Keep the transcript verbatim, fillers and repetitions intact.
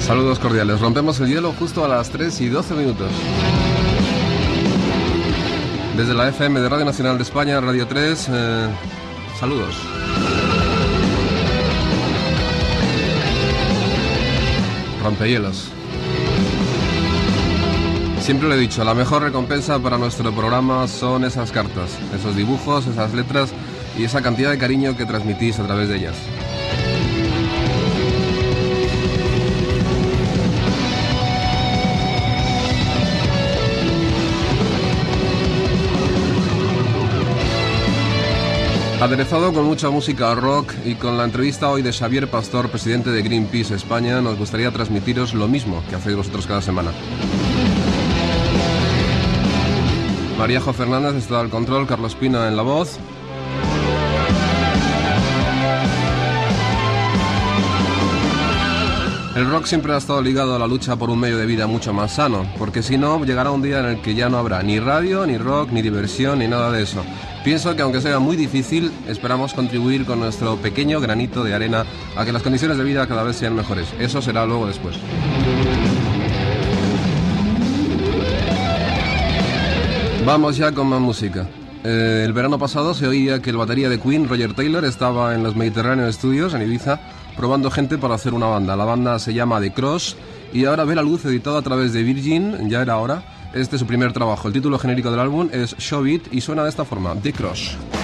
Saludos cordiales. Rompemos el hielo justo a las tres y doce minutos. Desde la F M de Radio Nacional de España, Radio tres, eh, saludos. Rompehielos. Siempre lo he dicho, la mejor recompensa para nuestro programa son esas cartas, esos dibujos, esas letras y esa cantidad de cariño que transmitís a través de ellas. Aderezado con mucha música rock y con la entrevista hoy de Xavier Pastor, presidente de Greenpeace España, nos gustaría transmitiros lo mismo que hacéis vosotros cada semana. Maríajo Fernández está al control, Carlos Pina en la voz. El rock siempre ha estado ligado a la lucha por un medio de vida mucho más sano, porque si no, llegará un día en el que ya no habrá ni radio, ni rock, ni diversión, ni nada de eso. Pienso que aunque sea muy difícil, esperamos contribuir con nuestro pequeño granito de arena a que las condiciones de vida cada vez sean mejores. Eso será luego después. Vamos ya con más música. Eh, el verano pasado se oía que el batería de Queen, Roger Taylor, estaba en los Mediterranean Studios, en Ibiza, probando gente para hacer una banda. La banda se llama The Cross y ahora ve la luz, editado a través de Virgin, ya era hora. Este es su primer trabajo. El título genérico del álbum es Show It y suena de esta forma, The Cross.